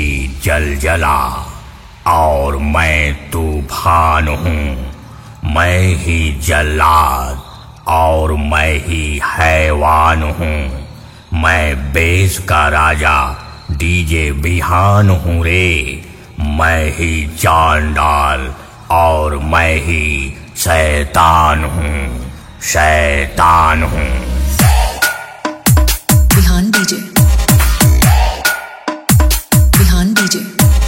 जलजला और मैं तूफान हूँ। मैं ही जल्लाद और मैं ही हैवान हूँ। मैं बेस का राजा डीजे बिहान हूँ रे। मैं ही चांडाल और मैं ही शैतान हूँ, शैतान हूँ। बिहान डीजे, बिहान डीजे,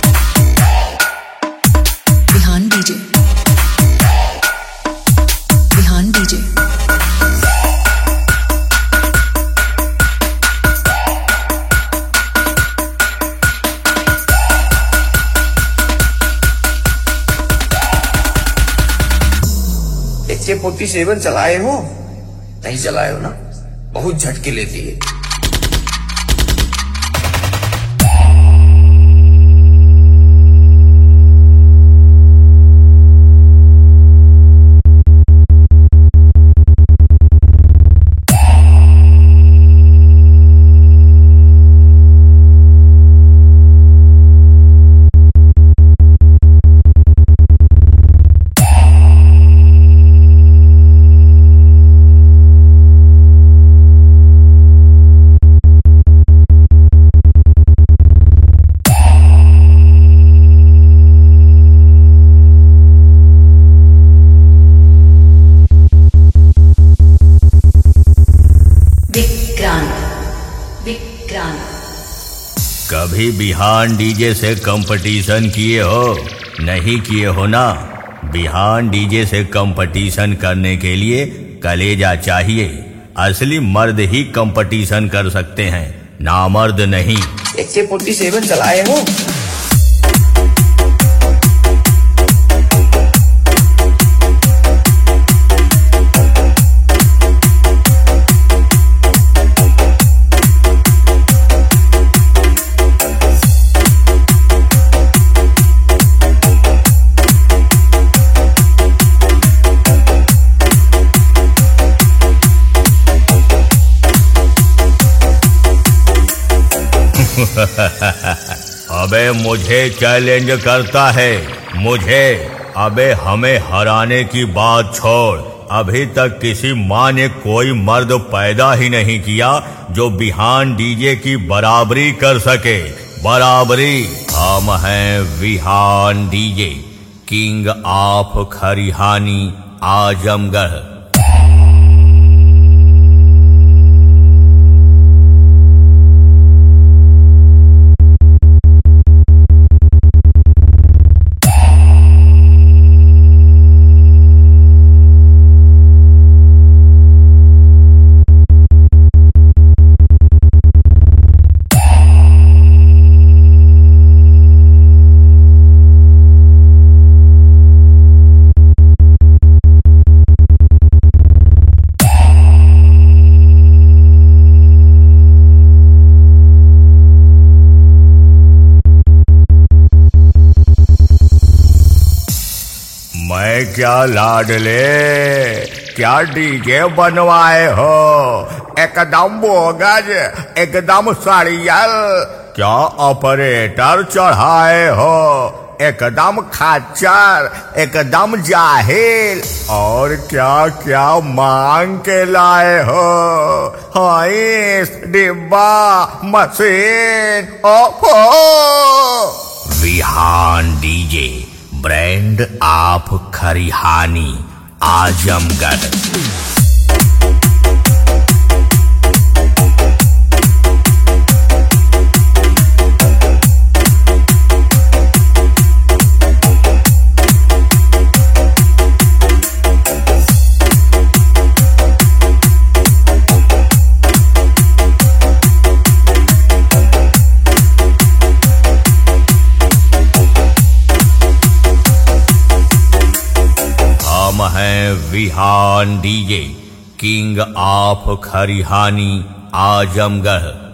बिहान डीजे, बिहान डीजे। AK-47 चलाए हो? नहीं चलाए हो ना? बहुत झटके लेती है। कभी बिहान डीजे से कंपटीशन किए हो? नहीं किए हो ना? बिहान डीजे से कंपटीशन करने के लिए कलेजा चाहिए। असली मर्द ही कंपटीशन कर सकते हैं, नामर्द नहीं। AK-47 चलाए हो? अबे मुझे चैलेंज करता है, मुझे? अबे हमें हराने की बात छोड़। अभी तक किसी माँ ने कोई मर्द पैदा ही नहीं किया जो बिहान डीजे की बराबरी कर सके। बराबरी। हम हैं बिहान डीजे, किंग ऑफ खरिहानी आजमगढ़। मैं क्या लाडले, क्या डीजे बनवाए हो? एकदम बोगज, एकदम सड़ियल। क्या ऑपरेटर चढ़ाए हो? एकदम खच्चर, एकदम जाहिल। और क्या क्या मांग के लाए हो? हाइस, डिब्बा, मशीन, ओफो। बिहान डीजे, ब्रांड ऑफ खरिहानी आजमगढ़। हम हैं बिहान डीजे, किंग ऑफ खरिहानी आजमगढ़।